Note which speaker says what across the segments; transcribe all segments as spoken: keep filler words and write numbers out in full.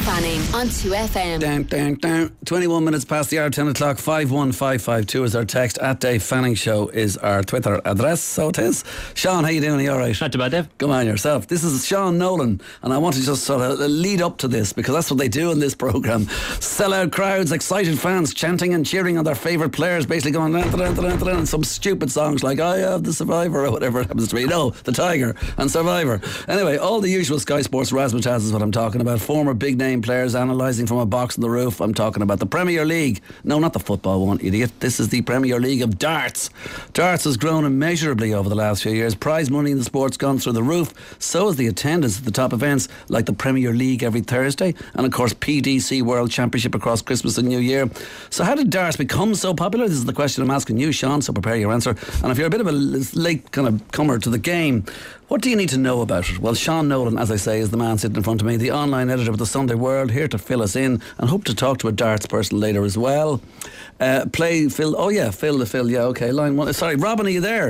Speaker 1: Fanning on two F M.
Speaker 2: Down, down, down. twenty-one minutes past the hour, ten o'clock. five one five five two is our text. At Dave Fanning Show is our Twitter address. So it is. Sean, how you doing? Are you alright?
Speaker 3: Not too bad, Dave.
Speaker 2: Come on yourself. This is Sean Nolan, and I want to just sort of lead up to this because that's what they do in this programme. Sell out crowds, excited fans chanting and cheering on their favourite players, basically going dun, dun, dun, dun, dun, and some stupid songs like I Have the Survivor or whatever it happens to be. No, The Tiger and Survivor. Anyway, all the usual Sky Sports razzmatazz is what I'm talking about. Former big name players analysing from a box on the roof. I'm talking about the Premier League. No, not the football one, idiot. This is the Premier League of darts. Darts has grown immeasurably over the last few years. Prize money in the sport's gone through the roof. So has the attendance at the top events like the Premier League every Thursday, and of course P D C World Championship across Christmas and New Year. So how did darts become so popular? This is the question I'm asking you, Sean, so prepare your answer. And if you're a bit of a late kind of comer to the game, what do you need to know about it? Well, Sean Nolan, as I say, is the man sitting in front of me, the online editor of the Sunday World, here to fill us in, and hope to talk to a darts person later as well. Uh, play Phil. Oh yeah, Phil the Phil. Yeah, okay. Line one. Sorry, Robin, are you there?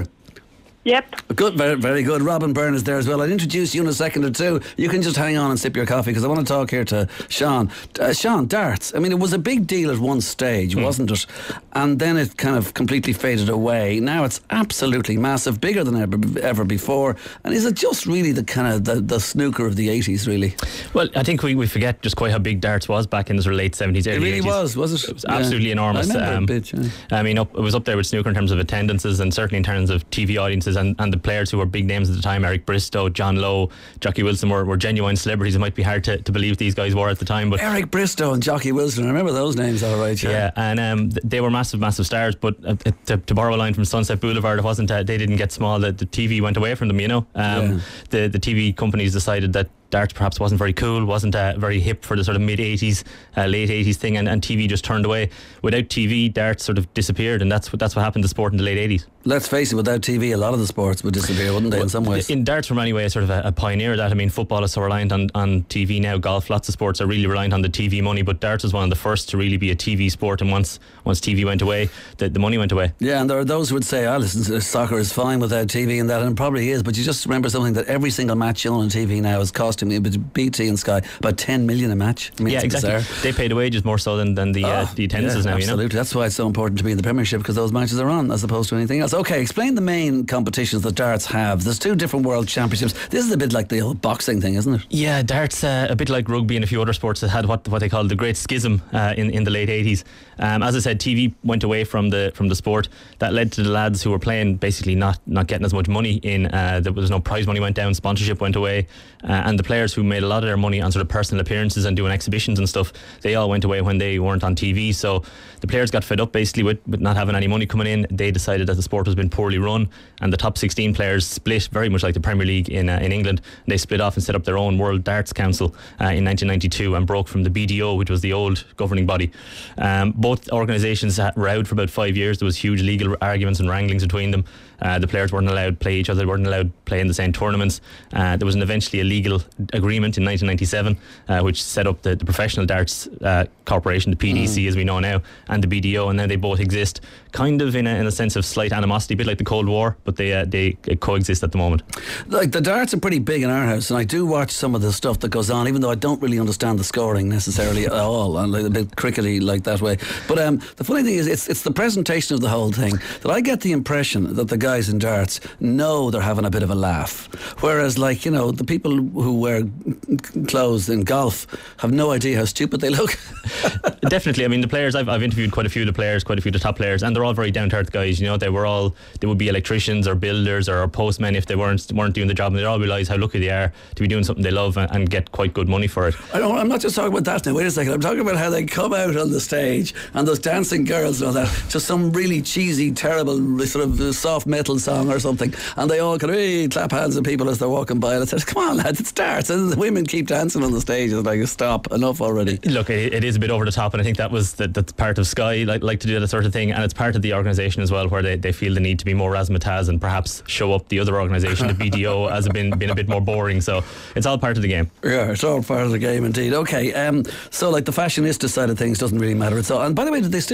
Speaker 4: Yep.
Speaker 2: Good, very, very good. Robin Byrne is there as well. I'll introduce you in a second or two. You can just hang on and sip your coffee because I want to talk here to Sean. Uh, Sean, darts. I mean, it was a big deal at one stage, mm. wasn't it? And then it kind of completely faded away. Now it's absolutely massive, bigger than ever, ever before. And is it just really the kind of the, the snooker of the eighties, really?
Speaker 3: Well, I think we, we forget just quite how big darts was back in the sort of late seventies, early
Speaker 2: eighties. It really
Speaker 3: eighties.
Speaker 2: was, was it?
Speaker 3: It was absolutely yeah. enormous.
Speaker 2: I remember
Speaker 3: um,
Speaker 2: a bit, yeah.
Speaker 3: I mean, up, it was up there with snooker in terms of attendances and certainly in terms of T V audiences and, and the players who were big names at the time. Eric Bristow, John Lowe, Jockey Wilson were, were genuine celebrities. It might be hard to, to believe these guys were at the time, but
Speaker 2: Eric Bristow and Jockey Wilson, I remember those names all right. Yeah,
Speaker 3: yeah and um, they were massive massive stars, but uh, to, to borrow a line from Sunset Boulevard, it wasn't uh, they didn't get small, the, the T V went away from them, you know. um,
Speaker 2: yeah.
Speaker 3: the, the T V companies decided that darts perhaps wasn't very cool, wasn't uh, very hip for the sort of mid-eighties, uh, late eighties thing, and, and T V just turned away. Without T V, darts sort of disappeared, and that's what that's what happened to sport in the late eighties.
Speaker 2: Let's face it, without T V, a lot of the sports would disappear, wouldn't they,
Speaker 3: well,
Speaker 2: in some ways?
Speaker 3: In darts, from anyway, sort of a, a pioneer of that. I mean, football is so reliant on, on T V now. Golf, lots of sports are really reliant on the T V money, but darts was one of the first to really be a T V sport, and once once T V went away, the, the money went away.
Speaker 2: Yeah, and there are those who would say, oh, listen, soccer is fine without T V and that, and it probably is, but you just remember something, that every single match shown on T V now is costing me, B T and Sky, about ten million a match. I mean,
Speaker 3: yeah, exactly.
Speaker 2: Bizarre.
Speaker 3: They pay the wages more so than, than the, oh, uh, the attendances
Speaker 2: yeah,
Speaker 3: now,
Speaker 2: absolutely.
Speaker 3: You know?
Speaker 2: That's why it's so important to be in the Premiership, because those matches are on as opposed to anything else. Okay, explain the main competitions that darts have. There's two different world championships. This is a bit like the old boxing thing, isn't it?
Speaker 3: Yeah, darts, uh, a bit like rugby and a few other sports that had what what they called the Great Schism uh, in, in the late eighties. Um, as I said, T V went away from the from the sport. That led to the lads who were playing basically not, not getting as much money in. Uh, there was no prize money went down, sponsorship went away, uh, and the players who made a lot of their money on sort of personal appearances and doing exhibitions and stuff, they all went away when they weren't on T V. So the players got fed up basically with, with not having any money coming in. They decided that the sport was been poorly run, and the top sixteen players split, very much like the Premier League in uh, in England. They split off and set up their own World Darts Council uh, in nineteen ninety-two and broke from the B D O, which was the old governing body. Um, both organisations rowed for about five years. There was huge legal arguments and wranglings between them. Uh, the players weren't allowed to play each other, they weren't allowed to play in the same tournaments. Uh, there was an eventually a legal agreement in nineteen ninety-seven uh, which set up the, the Professional Darts uh, Corporation, the P D C mm. as we know now, and the B D O, and now they both exist kind of in a, in a sense of slight animosity, a bit like the Cold War, but they uh, they coexist at the moment.
Speaker 2: Like, the darts are pretty big in our house, and I do watch some of the stuff that goes on, even though I don't really understand the scoring necessarily at all, and like a bit crickety like that way. But um, the funny thing is, it's it's the presentation of the whole thing that I get the impression that the guys in darts know they're having a bit of a laugh, whereas, like, you know, the people who wear clothes in golf have no idea how stupid they look.
Speaker 3: Definitely. I mean, the players, I've, I've interviewed quite a few of the players, quite a few of the top players, and they're all very down to earth guys. You know, they were all, they would be electricians or builders or postmen if they weren't weren't doing the job, and they all realise how lucky they are to be doing something they love and, and get quite good money for it.
Speaker 2: I don't, I'm not just talking about that now, wait a second, I'm talking about how they come out on the stage and those dancing girls and all that, just some really cheesy, terrible sort of soft metal song or something, and they all kind of hey, clap hands at people as they're walking by, and it says, come on lads, it starts, and the women keep dancing on the stage. It's like, stop, enough already.
Speaker 3: Look, it, it is a bit over the top, and I think that was the, that's part of Sky, like, like to do that sort of thing, and it's part of the organisation as well, where they, they feel the need to be more razzmatazz and perhaps show up the other organisation, the B D O, as been been a bit more boring. So it's all part of the game.
Speaker 2: Yeah, it's all part of the game indeed. Okay, um, so like the fashionista side of things doesn't really matter. It's all, and by the way, did they still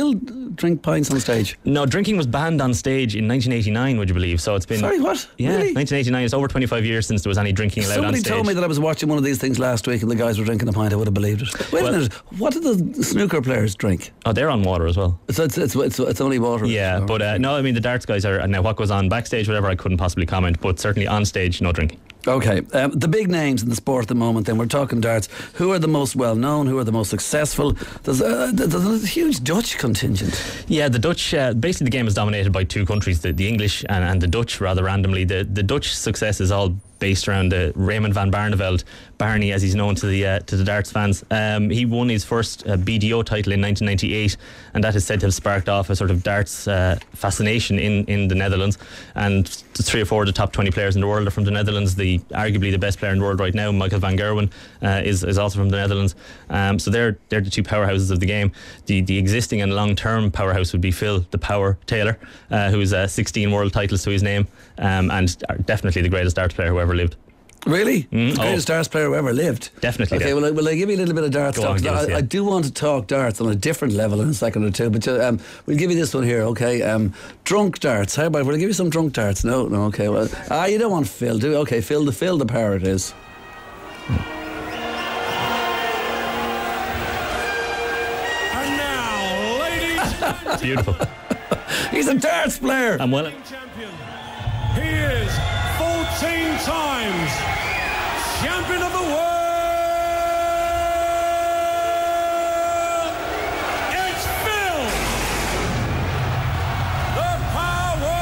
Speaker 2: drink pints on stage?
Speaker 3: No, drinking was banned on stage in nineteen eighty-nine, would you believe? So it's been...
Speaker 2: Sorry, what?
Speaker 3: Yeah,
Speaker 2: really?
Speaker 3: nineteen eighty-nine. It's over twenty-five years since there was any drinking allowed
Speaker 2: Somebody
Speaker 3: on stage.
Speaker 2: told me that I was watching one of these things last week and the guys were drinking a pint. I would have believed it. Wait well, a minute. What did the snooker players drink?
Speaker 3: Oh, they're on water as well.
Speaker 2: So it's it's it's, it's only water.
Speaker 3: Yeah,
Speaker 2: or,
Speaker 3: but uh, no, I mean the darts guys are. Now what goes on backstage, whatever, I couldn't possibly comment. But certainly on stage, no drinking.
Speaker 2: Okay, um, the big names in the sport at the moment. Then we're talking darts. Who are the most well known? Who are the most successful? There's a, there's a huge Dutch contingent.
Speaker 3: Yeah, the Dutch. Uh, basically, the game is dominated by two countries: the, the English and, and the Dutch. Rather randomly, the the Dutch success is all based around uh, Raymond van Barneveld, Barney as he's known to the uh, to the darts fans. Um, he won his first uh, B D O title in nineteen ninety-eight, and that is said to have sparked off a sort of darts uh, fascination in, in the Netherlands. And three or four of the top twenty players in the world are from the Netherlands. The arguably the best player in the world right now, Michael van Gerwen, uh, is is also from the Netherlands. Um, so they're they're the two powerhouses of the game. The the existing and long term powerhouse would be Phil the Power Taylor, uh, who's uh, sixteen world titles to his name, um, and definitely the greatest darts player who ever lived.
Speaker 2: Really?
Speaker 3: Mm,
Speaker 2: the greatest
Speaker 3: oh.
Speaker 2: darts player who ever lived?
Speaker 3: Definitely.
Speaker 2: Okay, well I, will I give you a little bit of darts
Speaker 3: Go
Speaker 2: talk?
Speaker 3: on, us,
Speaker 2: I,
Speaker 3: yeah.
Speaker 2: I do want to talk darts on a different level in a second or two, but um, we'll give you this one here, okay? Um, drunk darts. How about, will I give you some drunk darts? No, no, okay. Well, ah, you don't want Phil, do you? Okay, Phil the Phil the Power it is.
Speaker 1: And now, ladies,
Speaker 3: It's beautiful.
Speaker 2: He's a darts player.
Speaker 3: I'm well.
Speaker 1: champion. He is fourteen times champion of the world. It's Phil the Power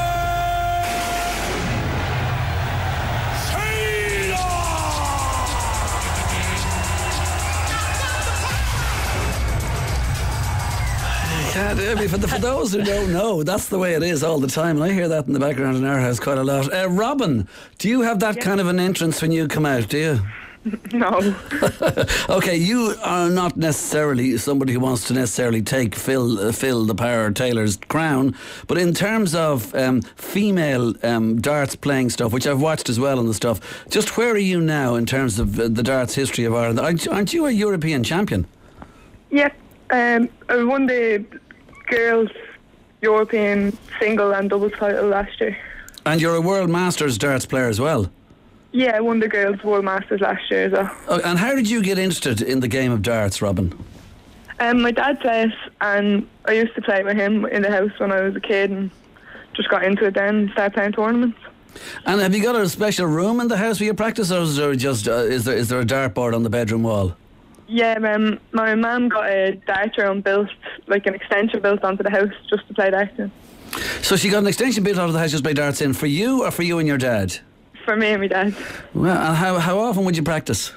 Speaker 2: Yeah, I mean, for, the, for those who don't know, that's the way it is all the time. And I hear that in the background in our house quite a lot. Uh, Robin, do you have that
Speaker 4: Yeah.
Speaker 2: kind of an entrance when you come out, do you?
Speaker 4: No.
Speaker 2: Okay, you are not necessarily somebody who wants to necessarily take Phil, uh, Phil the Power Taylor's crown, but in terms of um, female um, darts playing stuff, which I've watched as well on the stuff, just where are you now in terms of uh, the darts history of Ireland? Aren't, aren't you a European champion?
Speaker 4: Yep. Um, I won the girls' European single and doubles title last year.
Speaker 2: And you're a World Masters darts player as well?
Speaker 4: Yeah, I won the girls' World Masters last year as well.
Speaker 2: Oh, and how did you get interested in the game of darts, Robin?
Speaker 4: Um, my dad plays, and I used to play with him in the house when I was a kid, and just got into it then and started playing tournaments.
Speaker 2: And have you got a special room in the house where you practice, or is there just uh, is there is there a dartboard on the bedroom wall?
Speaker 4: Yeah, um, my mum got a dart room built, like an extension built onto the house just to play darts in.
Speaker 2: So she got an extension built out of the house just to play darts in, for you or for you and your dad?
Speaker 4: For me and my dad.
Speaker 2: Well, and how how often would you practice?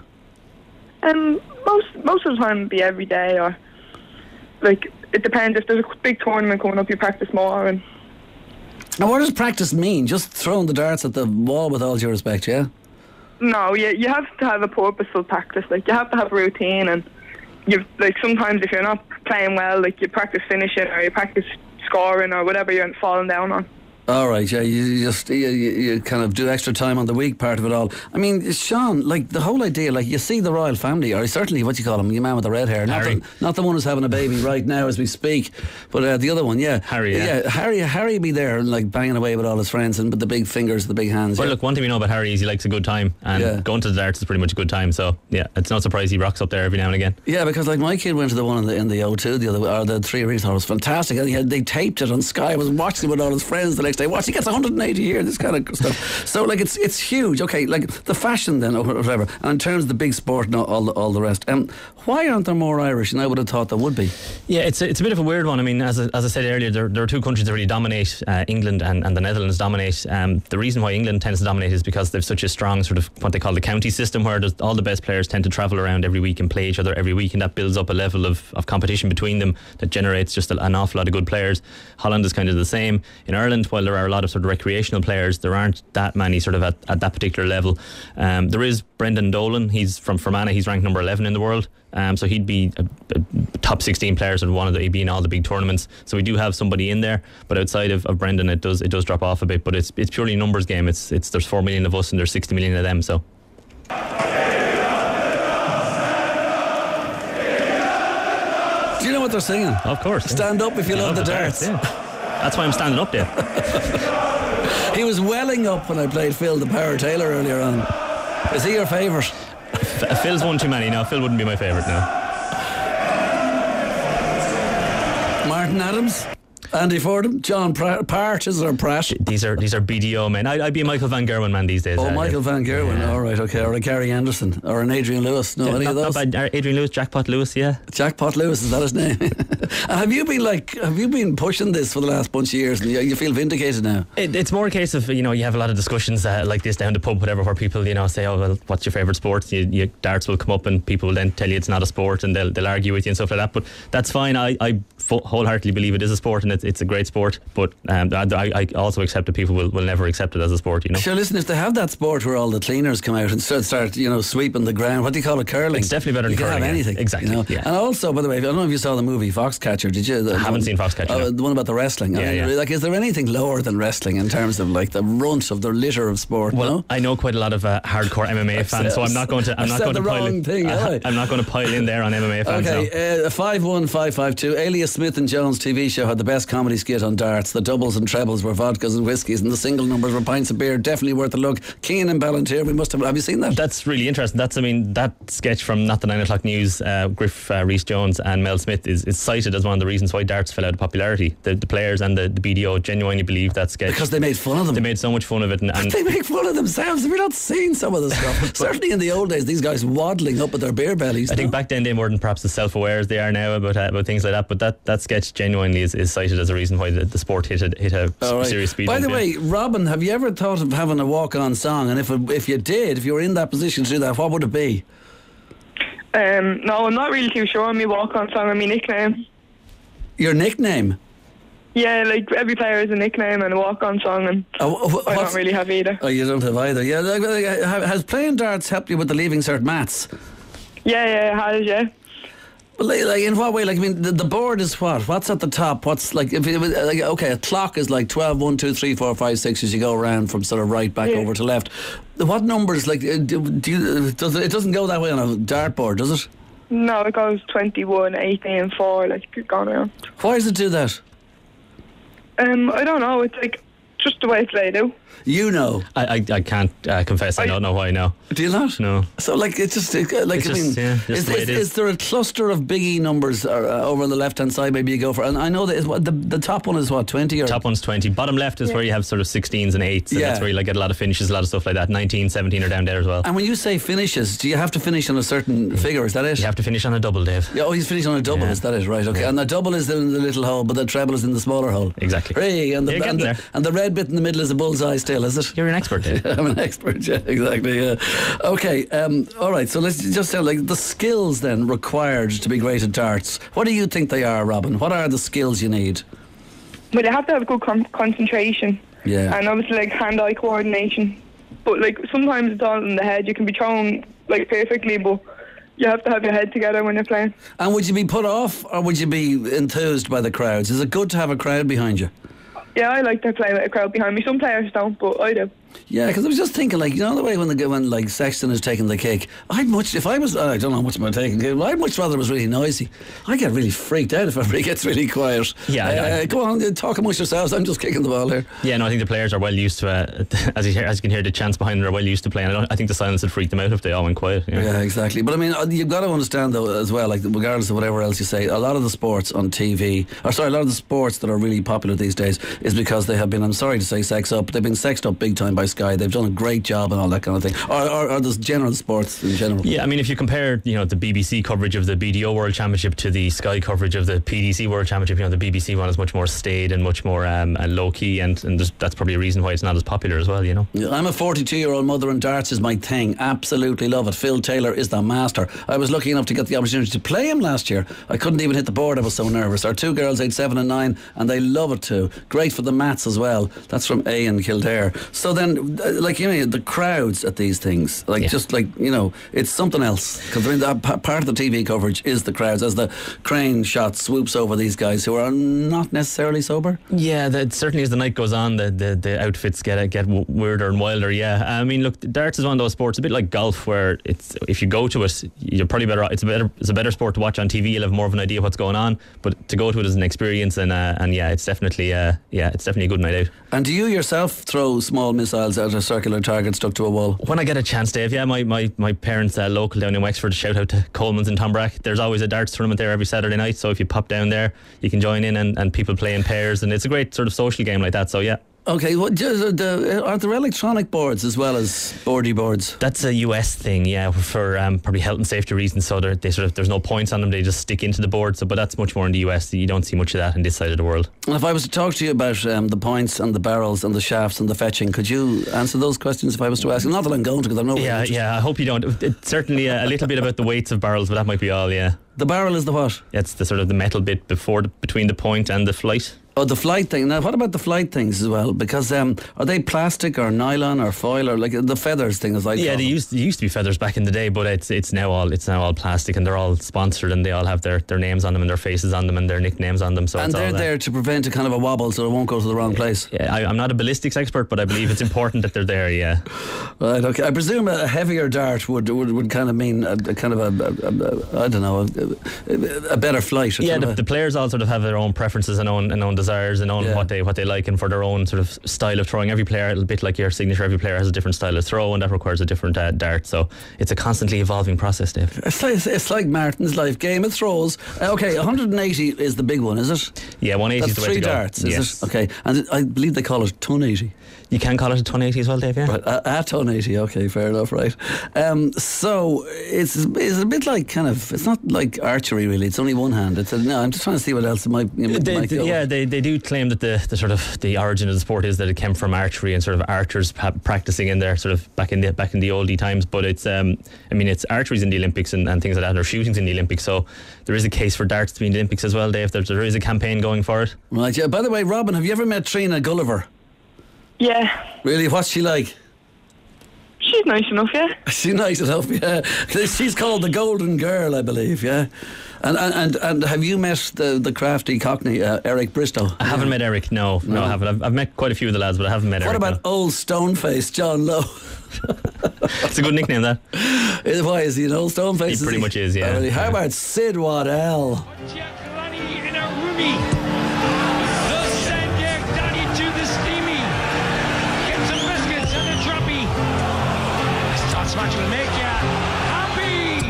Speaker 4: Um, most most of the time it'd be every day, or like it depends. If there's a big tournament coming up, you practice more. And
Speaker 2: And what does practice mean? Just throwing the darts at the wall, with all due respect, yeah?
Speaker 4: no, you you have to have a purposeful practice. Like you have to have a routine, and you like sometimes if you're not playing well, like you practice finishing or you practice scoring or whatever you're falling down on.
Speaker 2: All right, yeah, you you just you, you you kind of do extra time on the weak part of it all. I mean, Sean, like the whole idea, like you see the royal family, or certainly what you call him, your man with the red hair, not
Speaker 3: Harry.
Speaker 2: the, not the one who's having a baby right now as we speak, but uh, the other one, yeah,
Speaker 3: Harry, yeah.
Speaker 2: Harry, Harry be there and like banging away with all his friends and with the big fingers, the big hands.
Speaker 3: Well,
Speaker 2: yeah.
Speaker 3: look, one thing we know about Harry is he likes a good time, and
Speaker 2: Yeah.
Speaker 3: going to the darts is pretty much a good time. So, yeah, it's no surprise he rocks up there every now and again.
Speaker 2: Yeah, because like my kid went to the one in the in the O two the other or the three arena, thought it was fantastic. And he had, they taped it on Sky. I was watching it with all his friends the next day. Watch, he gets one hundred eighty here, this kind of stuff. So like it's it's huge. Okay, like the fashion then or whatever. And in terms of the big sport and all the, all the rest. Um, why aren't there more Irish? And I would have thought there would be.
Speaker 3: Yeah, it's a, it's a bit of a weird one. I mean, as I, as I said earlier, there, there are two countries that really dominate. Uh, England and, and the Netherlands dominate. Um, the reason why England tends to dominate is because they've such a strong sort of what they call the county system, where there's, all the best players tend to travel around every week and play each other every week, and that builds up a level of, of competition between them that generates just a, an awful lot of good players. Holland is kind of the same. In Ireland, while there are a lot of sort of recreational players, there aren't that many sort of at, at that particular level. Um, there is Brendan Dolan. He's from Fermanagh. He's ranked number eleven in the world. Um, so he'd be a, a top sixteen players and one of the he'd be in all the big tournaments. So we do have somebody in there, but outside of, of Brendan, it does it does drop off a bit. But it's it's purely a numbers game. It's it's there's four million of us and there's sixty million of them. So.
Speaker 2: Do you know what they're singing?
Speaker 3: Of course.
Speaker 2: Stand up if you
Speaker 3: I
Speaker 2: love the darts.
Speaker 3: yeah. That's why I'm standing up there.
Speaker 2: He was welling up when I played Phil the Power Taylor earlier on. Is he your favourite?
Speaker 3: F- Phil's one too many. No, Phil wouldn't be my favourite now.
Speaker 2: Martin Adams, Andy Fordham, John Pratt, Part, is there Pratt?
Speaker 3: These are these are B D O men. I, I'd be a Michael Van Gerwen man these days.
Speaker 2: Oh,
Speaker 3: uh,
Speaker 2: Michael Van Gerwen.
Speaker 3: Yeah.
Speaker 2: All right, okay. Or a Gary Anderson, or an Adrian Lewis. No,
Speaker 3: Yeah,
Speaker 2: any
Speaker 3: not,
Speaker 2: of those.
Speaker 3: not bad. Adrian Lewis, Jackpot Lewis, yeah.
Speaker 2: Jackpot Lewis, is that his name? And have you been like, have you been pushing this for the last bunch of years, and you, you feel vindicated now?
Speaker 3: It, it's more a case of, you know, you have a lot of discussions uh, like this down the pub, whatever, where people, you know, say, oh, well, what's your favourite sport? You, you, darts will come up and people will then tell you it's not a sport, and they'll, they'll argue with you and stuff like that. But that's fine. I, I wholeheartedly believe it is a sport, and it's, it's a great sport. But um, I, I also accept that people will, will never accept it as a sport, you know.
Speaker 2: Sure, listen, if they have that sport where all the cleaners come out and start, start you know, sweeping the ground, what do you call it, curling?
Speaker 3: It's definitely better than
Speaker 2: you can
Speaker 3: curling,
Speaker 2: have
Speaker 3: yeah.
Speaker 2: anything.
Speaker 3: Exactly,
Speaker 2: You know?
Speaker 3: yeah.
Speaker 2: And also, by the way, I don't know if you saw the movie Foxcatcher, did you? The,
Speaker 3: I haven't
Speaker 2: the,
Speaker 3: seen Foxcatcher,
Speaker 2: uh,
Speaker 3: no.
Speaker 2: The one about the wrestling. I
Speaker 3: Yeah,
Speaker 2: mean,
Speaker 3: yeah.
Speaker 2: Like, is there anything lower than wrestling in terms of like the runt of the litter of sport?
Speaker 3: Well,
Speaker 2: no?
Speaker 3: I know quite a lot of uh, hardcore M M A fans, so I'm not going to. I'm
Speaker 2: I
Speaker 3: not
Speaker 2: said
Speaker 3: going
Speaker 2: the
Speaker 3: to pile
Speaker 2: wrong
Speaker 3: in.
Speaker 2: thing,
Speaker 3: uh,
Speaker 2: have I?
Speaker 3: I'm not going to pile in there on M M A fans. no.
Speaker 2: Okay, uh, five one five five two. Alias Smith and Jones T V show had the best comedy skit on darts. The doubles and trebles were vodkas and whiskies, and the single numbers were pints of beer. Definitely worth a look. Keane and Ballantyre, we must have. Have you seen that?
Speaker 3: That's really interesting. That's, I mean, that sketch from Not the Nine O'Clock News, uh, Griff uh, Rhys Jones and Mel Smith is, is cited as one of the reasons why darts fell out of popularity. The, the players and the, the B D O genuinely believe that sketch.
Speaker 2: Because they made fun of them.
Speaker 3: They made so much fun of it. And, and
Speaker 2: They make fun of themselves. Have you not seen some of the stuff? Certainly in the old days, these guys waddling up with their beer bellies.
Speaker 3: I think
Speaker 2: no?
Speaker 3: back then they weren't perhaps as self-aware as they are now about uh, about things like that. But that, that sketch genuinely is, is cited as a reason why the, the sport hit a, hit a
Speaker 2: All right.
Speaker 3: serious speed
Speaker 2: By
Speaker 3: bump,
Speaker 2: the
Speaker 3: yeah.
Speaker 2: way, Robin, have you ever thought of having a walk-on song? And if it, if you did, if you were in that position to do that, what would it be?
Speaker 4: Um, no, I'm not really too sure on my walk-on song and my nickname.
Speaker 2: Your nickname?
Speaker 4: Yeah, like every player has a nickname and a walk-on song, and
Speaker 2: Oh, wh-
Speaker 4: I
Speaker 2: what's-
Speaker 4: don't really have either.
Speaker 2: Oh, you don't have either. Yeah, like, like, ha- has playing darts helped you with the Leaving Cert maths?
Speaker 4: Yeah, yeah, it has, yeah.
Speaker 2: Well, like, like in what way? Like, I mean, the, the board is what? What's at the top? What's like? If it, was- like, okay, a clock is like twelve, one, two, three, four, five, six as you go around from sort of right back
Speaker 4: Yeah.
Speaker 2: over to left. What numbers? Like, uh, do, do you, does it, it doesn't go that way on a dartboard, does it?
Speaker 4: No, it goes twenty-one, eighteen, four, like going around.
Speaker 2: Why does it do that?
Speaker 4: Um, I don't know. It's like just the way it's laid out.
Speaker 2: You know.
Speaker 3: I, I, I can't uh, confess I,
Speaker 4: I-
Speaker 3: don't know why now.
Speaker 2: Do you not?
Speaker 3: No.
Speaker 2: So, like, it's just, it, like,
Speaker 3: It's
Speaker 2: I
Speaker 3: just,
Speaker 2: mean,
Speaker 3: yeah, just
Speaker 2: is,
Speaker 3: the way
Speaker 2: is,
Speaker 3: it is.
Speaker 2: is there a cluster of Big E numbers uh, uh, over on the left hand side? Maybe you go for, and I know that is what the, the top one is what, twenty or
Speaker 3: Top one's twenty. Bottom left is
Speaker 4: Yeah.
Speaker 3: where you have sort of sixteens and eights, and
Speaker 2: Yeah.
Speaker 3: that's where you like get a lot of finishes, a lot of stuff like that. nineteen, seventeen are down there as well.
Speaker 2: And when you say finishes, do you have to finish on a certain figure? Is that it?
Speaker 3: You have to finish on a double, Dave.
Speaker 2: Yeah, oh, he's finished on a double.
Speaker 3: Yeah.
Speaker 2: Is that it? Right. Okay. And the double is in the little hole, but the treble is in the smaller hole.
Speaker 3: Exactly.
Speaker 2: Hey, and the,
Speaker 3: You're
Speaker 2: and,
Speaker 3: getting
Speaker 2: the
Speaker 3: there.
Speaker 2: and the red bit in the middle is a bullseye. Still, is it?
Speaker 3: You're an expert, Dave.
Speaker 2: I'm an expert. Yeah, exactly. Yeah. Okay. Um, all right. So let's just say, like, the skills then required to be great at darts. What do you think they are, Robin? What are the skills you need?
Speaker 4: But you have to have good con- concentration.
Speaker 2: Yeah.
Speaker 4: And obviously, like, hand-eye coordination. But, like, sometimes it's all in the head. You can be thrown, like, perfectly, but you have to have your head together when you're playing.
Speaker 2: And would you be put off, or would you be enthused by the crowds? Is it good to have a crowd behind you?
Speaker 4: Yeah, I like to play with a crowd behind me. Some players don't, but I do.
Speaker 2: Yeah, because I was just thinking, like, you know, the way when the when like Sexton is taking the kick, I'd much if I was I don't know how much am I taking, but I'd much rather it was really noisy. I get really freaked out if everybody gets really quiet.
Speaker 3: Yeah, I-
Speaker 2: uh,
Speaker 3: I-
Speaker 2: go on, talk amongst yourselves. I'm just kicking the ball here.
Speaker 3: Yeah, no, I think the players are well used to, uh, as, you hear, as you can hear, the chants behind them are well used to playing. I, don't, I think the silence would freak them out if they all went quiet. You know?
Speaker 2: Yeah, exactly. But I mean, uh, you've got to understand though as well, like regardless of whatever else you say, a lot of the sports on T V, or sorry, a lot of the sports that are really popular these days is because they have been, I'm sorry to say, sex up. They've been sexed up big time by Sky. They've done a great job and all that kind of thing. Or, or, or the general sports in general.
Speaker 3: Yeah, I mean, if you compare, you know, the B B C coverage of the B D O World Championship to the Sky coverage of the P D C World Championship, you know, the B B C one is much more staid and much more um, uh, low key, and, and there's- that's probably a reason why it's not as popular as well. You know.
Speaker 2: Yeah, I'm a forty-two year old mother and darts is my thing. Absolutely love it. Phil Taylor is the master. I was lucky enough to get the opportunity to play him last year. I couldn't even hit the board. I was so nervous. Our two girls, aged seven and nine, and they love it too. Great for the maths as well. That's from A in Kildare. So then and uh, like you know the crowds at these things, like
Speaker 3: Yeah.
Speaker 2: just like you know, it's something else. Because I mean, that p- part of the T V coverage is the crowds as the crane shot swoops over these guys who are not necessarily sober.
Speaker 3: Yeah, the, certainly as the night goes on, the, the, the outfits get get w- weirder and wilder. Yeah, I mean, look, darts is one of those sports, a bit like golf, where it's if you go to it, you're probably better. It's a better it's a better sport to watch on T V. You'll have more of an idea of what's going on, but to go to it is an experience, and uh, and yeah, it's definitely uh, yeah, it's definitely a good night out.
Speaker 2: And do you yourself throw small missiles at a circular target stuck to a wall?
Speaker 3: When I get a chance, Dave, yeah, my, my, my parents uh, local down in Wexford, shout out to Coleman's and Tom Brack. There's always a darts tournament there every Saturday night, so if you pop down there, you can join in, and, and people play in pairs, and it's a great sort of social game like that, so yeah.
Speaker 2: Okay, what, just, uh, are there electronic boards as well as boardy boards?
Speaker 3: That's a U S thing, yeah, for um, probably health and safety reasons. So they sort of there's no points on them; they just stick into the board. So, but that's much more in the U S. You don't see much of that in this side of the world.
Speaker 2: And if I was to talk to you about um, the points and the barrels and the shafts and the fetching, could you answer those questions if I was to ask? Not that I'm going to, because I'm no.
Speaker 3: Yeah, yeah. I hope you don't. It's certainly a, a little bit about the weights of barrels, but that might be all. Yeah.
Speaker 2: The barrel is the what?
Speaker 3: It's the sort of the metal bit before the, between the point and the flight.
Speaker 2: Oh, the flight thing. Now, what about the flight things as well? Because um, are they plastic or nylon or foil or like the feathers thing? As I
Speaker 3: yeah,
Speaker 2: call
Speaker 3: they
Speaker 2: them?
Speaker 3: used they used to be feathers back in the day, but it's it's now all it's now all plastic, and they're all sponsored, and they all have their, their names on them and their faces on them and their nicknames on them. So
Speaker 2: and
Speaker 3: it's
Speaker 2: they're
Speaker 3: all, uh,
Speaker 2: there to prevent a kind of a wobble, so it won't go to the wrong place.
Speaker 3: Yeah, I, I'm not a ballistics expert, but I believe it's important that they're there. Yeah.
Speaker 2: Right. Okay. I presume a heavier dart would would, would kind of mean a, a kind of a, a, a I don't know a, a better flight.
Speaker 3: Yeah,
Speaker 2: kind
Speaker 3: the,
Speaker 2: of a-
Speaker 3: the players all sort of have their own preferences and own and own desires and own
Speaker 2: Yeah.
Speaker 3: what they what they like, and for their own sort of style of throwing. Every player, a bit like your signature, every player has a different style of throw, and that requires a different uh, dart. So it's a constantly evolving process, Dave.
Speaker 2: It's like, it's like Martin's life game. It throws. Uh, okay, one hundred eighty is the big one, is it?
Speaker 3: Yeah, one eighty is
Speaker 2: That's
Speaker 3: the way
Speaker 2: three
Speaker 3: to go.
Speaker 2: darts, is
Speaker 3: Yes.
Speaker 2: it? Okay, and I believe they call it ton eighty.
Speaker 3: You can call it a ton eighty as well, Dave. Yeah.
Speaker 2: Right, a, a ton eighty. Okay, fair enough. Right. Um, so it's it's a bit like kind of. It's not like archery really. It's only one hand. It's a, no. I'm just trying to see what else it might. It might
Speaker 3: They,
Speaker 2: go.
Speaker 3: yeah, they, they do claim that the, the sort of the origin of the sport is that it came from archery and sort of archers pa- practicing in there sort of back in the back in the oldie times. But it's um, I mean, it's archery's in the Olympics and, and things like that, or shooting's in the Olympics. So there is a case for darts to be in the Olympics as well, Dave. There, there is a campaign going for it.
Speaker 2: Right. Yeah. By the way, Robin, have you ever met Trina Gulliver?
Speaker 4: Yeah,
Speaker 2: Really? What's she like?
Speaker 4: she's nice enough, yeah.
Speaker 2: She's nice enough, yeah. She's called the Golden Girl, I believe, yeah. And and and, and have you met the, the crafty Cockney, uh, Eric Bristow?
Speaker 3: I haven't met Eric. No, no,
Speaker 2: No.
Speaker 3: I haven't. I've, I've met quite a few of the lads, but I haven't met
Speaker 2: What
Speaker 3: Eric.
Speaker 2: about
Speaker 3: no.
Speaker 2: old Stoneface John Lowe?
Speaker 3: It's a good nickname, that.
Speaker 2: Why is he an old Stoneface?
Speaker 3: He
Speaker 2: is
Speaker 3: pretty much is, yeah.
Speaker 2: Oh, really? How
Speaker 3: Yeah.
Speaker 2: about Sid Waddell?
Speaker 1: Giacarani in a Ruby. The Sanjak Danny to the steamy. Get some biscuits and a droppy. Starts match will make ya happy.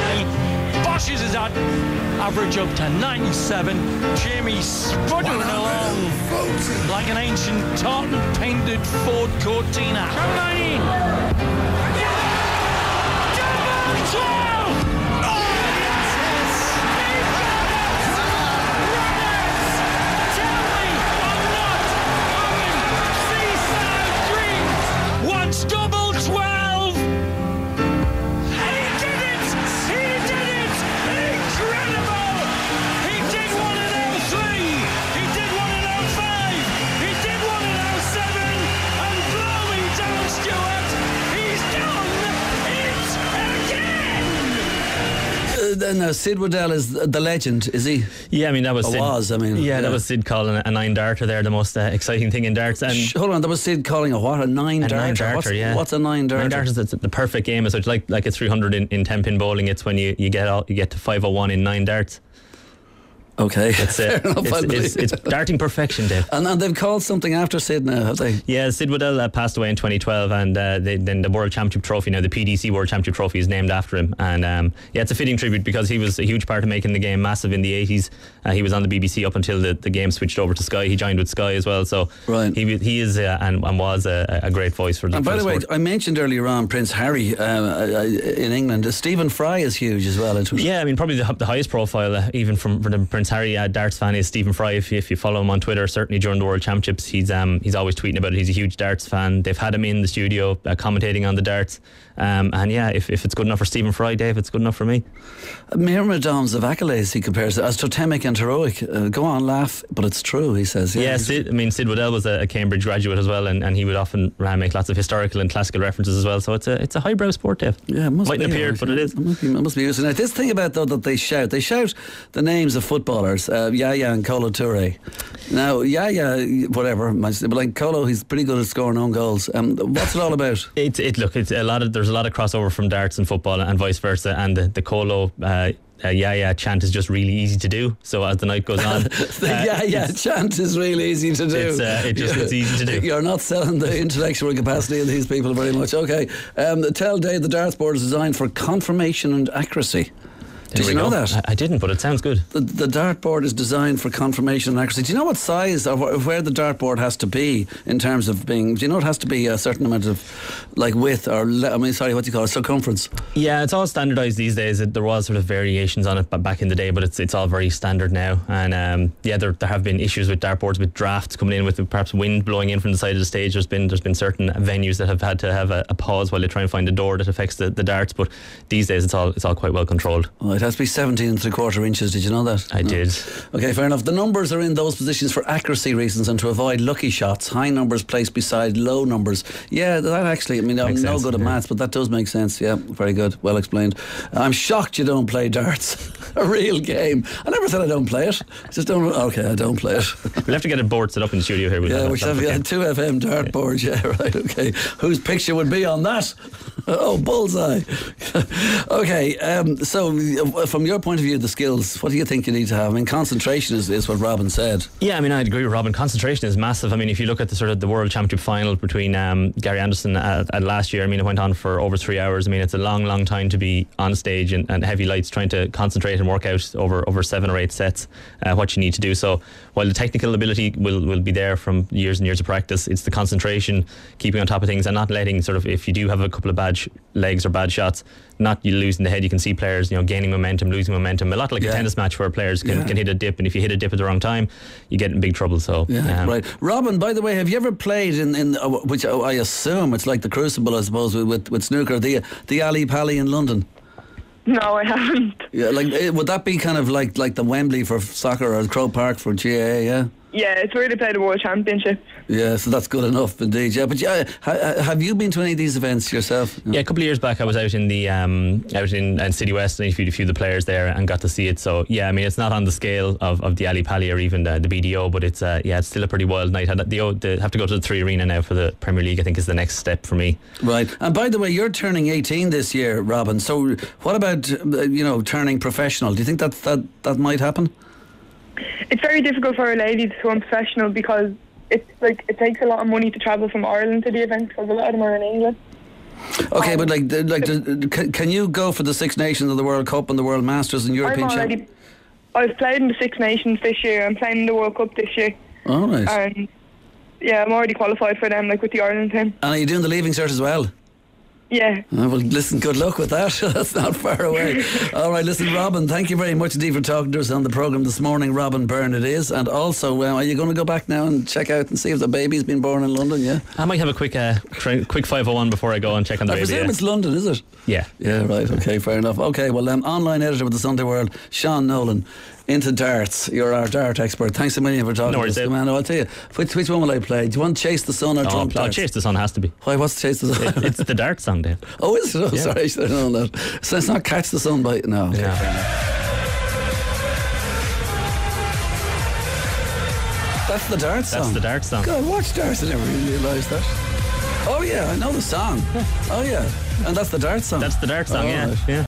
Speaker 1: He boshes his out. Average up to ninety-seven. Jamie sputtering along like an ancient tartan painted Ford Cortina. Caroline. twelve. Once double twelve, and he did it! He did it! Incredible! He did one in oh three, he did one in oh five, he did one in oh seven, and blow me down, Stuart! He's done it again!
Speaker 2: Uh, then uh, Sid Waddell is the legend, is he?
Speaker 3: Yeah, I mean that was.
Speaker 2: Or
Speaker 3: Sid,
Speaker 2: was, I mean,
Speaker 3: Yeah,
Speaker 2: yeah.
Speaker 3: that was Sid calling a nine darter there, the most uh, exciting thing in darts. And
Speaker 2: Shh, hold on, that was Sid calling a what? A nine
Speaker 3: a
Speaker 2: darter?
Speaker 3: nine darter,
Speaker 2: what's,
Speaker 3: yeah.
Speaker 2: What's a nine darter?
Speaker 3: Nine darters, it's the perfect game. So it's like like a three hundred in, in ten pin bowling. It's when you, you get all, you get to five oh one in nine darts.
Speaker 2: Okay.
Speaker 3: It's, uh,
Speaker 2: Fair enough, I
Speaker 3: it's,
Speaker 2: believe
Speaker 3: it's, it's
Speaker 2: it.
Speaker 3: darting perfection, Dave.
Speaker 2: And, and they've called something after Sid now, have they?
Speaker 3: Yeah, Sid Waddell uh, passed away in twenty twelve, and uh, they, then the World Championship Trophy, now the P D C World Championship Trophy, is named after him. And um, yeah, it's a fitting tribute because he was a huge part of making the game massive in the eighties. Uh, he was on the B B C up until the, the game switched over to Sky. He joined with Sky as well, so
Speaker 2: Right.
Speaker 3: he he is uh, and, and was a, a great voice for the
Speaker 2: And
Speaker 3: for
Speaker 2: by the way,
Speaker 3: sport.
Speaker 2: I mentioned earlier on Prince Harry uh, uh, in England. Stephen Fry is huge as well. Into it.
Speaker 3: Yeah, I mean, probably the, the highest profile, uh, even from, from the Prince Harry, uh, darts fan, is Stephen Fry. If you, if you follow him on Twitter, certainly during the World Championships, he's um, he's always tweeting about it. He's a huge darts fan. They've had him in the studio uh, commentating on the darts. Um, and yeah, if, if it's good enough for Stephen Fry, Dave, it's good enough for me.
Speaker 2: Myrmidons of accolades he compares it as totemic and heroic. Uh, go on, laugh, but it's true, he says. Yeah,
Speaker 3: yeah Sid, I mean, Sid Waddell was a, a Cambridge graduate as well, and, and he would often uh, make lots of historical and classical references as well. So it's a it's a highbrow sport, Dave.
Speaker 2: Yeah, it must
Speaker 3: Mightn't
Speaker 2: be,
Speaker 3: appear,
Speaker 2: right,
Speaker 3: but
Speaker 2: yeah.
Speaker 3: it is.
Speaker 2: It must be, it must be useful. Now, this thing about, though, that they shout, they shout the names of footballers, uh, Yaya and Kolo Touré. Now, Yaya, whatever, but like Kolo, he's pretty good at scoring own goals. Um, what's it all about?
Speaker 3: It, it look, it's a lot of there's a lot of crossover from darts and football and vice versa, and the, the Kolo uh, uh, yeah yeah chant is just really easy to do. So as the night goes on,
Speaker 2: the
Speaker 3: uh,
Speaker 2: yeah yeah chant is really easy to do.
Speaker 3: It's, uh, it just it's easy to do.
Speaker 2: You're not selling the intellectual capacity of these people very much. Okay, um, tell Dave the darts board is designed for confirmation and accuracy. Did you know that?
Speaker 3: I, I didn't, but it sounds good.
Speaker 2: The, the dartboard is designed for confirmation and accuracy. Do you know what size or wh- where the dartboard has to be in terms of being? Do you know it has to be a certain amount of, like, width or le- I mean, sorry, what do you call it? Circumference.
Speaker 3: Yeah, it's all standardised these days. It, there was sort of variations on it back in the day, but it's it's all very standard now. And um, yeah, there there have been issues with dartboards with drafts coming in, with perhaps wind blowing in from the side of the stage. There's been there's been certain venues that have had to have a, a pause while they try and find a door that affects the, the darts. But these days, it's all it's all quite well controlled.
Speaker 2: Oh, it has to be seventeen and three quarter inches. Did you know that?
Speaker 3: I
Speaker 2: no.
Speaker 3: did.
Speaker 2: Okay, fair enough. The numbers are in those positions for accuracy reasons and to avoid lucky shots. High numbers placed beside low numbers. Yeah, that actually, I mean, I'm
Speaker 3: Makes
Speaker 2: no
Speaker 3: sense,
Speaker 2: good at
Speaker 3: yeah.
Speaker 2: maths, but that does make sense. Yeah, very good. Well explained. I'm shocked you don't play darts. A real game. I never said I don't play it. Just don't. Okay, I don't play it.
Speaker 3: We'll have to get a board set up in the studio here. We'll
Speaker 2: Yeah,
Speaker 3: have
Speaker 2: we should have yeah, two F M dartboards. Yeah, right. Okay. Whose picture would be on that? Oh, bullseye. Okay. Um, so, uh, from your point of view, the skills. What do you think you need to have? I mean, concentration is, is what Robin said.
Speaker 3: Yeah, I mean, I'd agree with Robin. Concentration is massive. I mean, if you look at the sort of the World Championship final between um, Gary Anderson at, at last year, I mean, it went on for over three hours. I mean, it's a long, long time to be on stage and, and heavy lights trying to concentrate and work out over, over seven or eight sets uh, what you need to do. So while the technical ability will, will be there from years and years of practice, it's the concentration, keeping on top of things and not letting sort of, if you do have a couple of bad sh- legs or bad shots, not you losing the head. You can see players, you know, gaining momentum, losing momentum. A lot like
Speaker 2: yeah.
Speaker 3: a tennis match where players can,
Speaker 2: yeah.
Speaker 3: can hit a dip, and if you hit a dip at the wrong time, you get in big trouble. So
Speaker 2: yeah,
Speaker 3: um,
Speaker 2: right. Robin, by the way, have you ever played in, in uh, which uh, I assume it's like the Crucible, I suppose, with with, with snooker, the the Ali Pali in London?
Speaker 4: No, I haven't.
Speaker 2: Yeah, like uh, would that be kind of like like the Wembley for soccer or Croke Park for G A A? Yeah.
Speaker 4: Yeah, it's where they play the World Championship.
Speaker 2: Yeah, so that's good enough indeed. Yeah, but yeah, ha- have you been to any of these events yourself?
Speaker 3: Yeah, a couple of years back I was out in the um, out in, in City West and interviewed a few of the players there and got to see it. So yeah, I mean, it's not on the scale of, of the Ali Pali or even the, the B D O, but it's uh, yeah, it's still a pretty wild night. The, the, the have to go to the Three Arena now for the Premier League. I think is the next step for me.
Speaker 2: Right. And by the way, you're turning eighteen this year, Robin. So what about uh, you know turning professional? Do you think that that that might happen?
Speaker 4: It's very difficult for a lady to turn professional because it's like it takes a lot of money to travel from Ireland to the event because a lot of them are in England.
Speaker 2: Okay,
Speaker 4: um,
Speaker 2: but like, like, can, can you go for the Six Nations of the World Cup and the World Masters and European
Speaker 4: I'm already,
Speaker 2: Champions?
Speaker 4: I've played in the Six Nations this year. I'm playing in the World Cup this year.
Speaker 2: Oh, nice.
Speaker 4: And yeah, I'm already qualified for them, like with the Ireland team.
Speaker 2: And are you doing the Leaving Cert as well?
Speaker 4: Yeah.
Speaker 2: Oh, well, listen, good luck with that. That's not far away. All right, listen, Robin, thank you very much indeed for talking to us on the programme this morning. Robin Byrne it is. And also, um, are you going to go back now and check out and see if the baby's been born in London, yeah?
Speaker 3: I might have a quick uh, tr- quick five oh one before I go and check on the
Speaker 2: I
Speaker 3: baby.
Speaker 2: presume
Speaker 3: yeah.
Speaker 2: it's London, is it?
Speaker 3: Yeah.
Speaker 2: Yeah, right, okay, fair enough. Okay, well, um, online editor with the Sunday World, Sean Nolan. Into darts, you're our dart expert. Thanks a million for talking
Speaker 3: No
Speaker 2: to
Speaker 3: worries,
Speaker 2: us.
Speaker 3: Dave.
Speaker 2: Man, I'll tell you, which, which one will I play? Do you want Chase the Sun or
Speaker 3: Oh,
Speaker 2: Trump
Speaker 3: oh,
Speaker 2: Darts?
Speaker 3: Chase the Sun has to be.
Speaker 2: Why, what's Chase the Sun?
Speaker 3: It, it's the dart song, Dave.
Speaker 2: Oh, is it? Oh,
Speaker 3: Yeah.
Speaker 2: sorry, I should have known that. So it's not Catch the Sun by... No. Okay,
Speaker 3: No.
Speaker 2: fair enough. That's the dart song?
Speaker 3: That's the dart song.
Speaker 2: God, I watched darts, I never really realised that. Oh, yeah, I know the song. Oh, yeah. And that's the dart song?
Speaker 3: That's the dart song,
Speaker 2: Oh,
Speaker 3: yeah.
Speaker 2: right.
Speaker 3: yeah.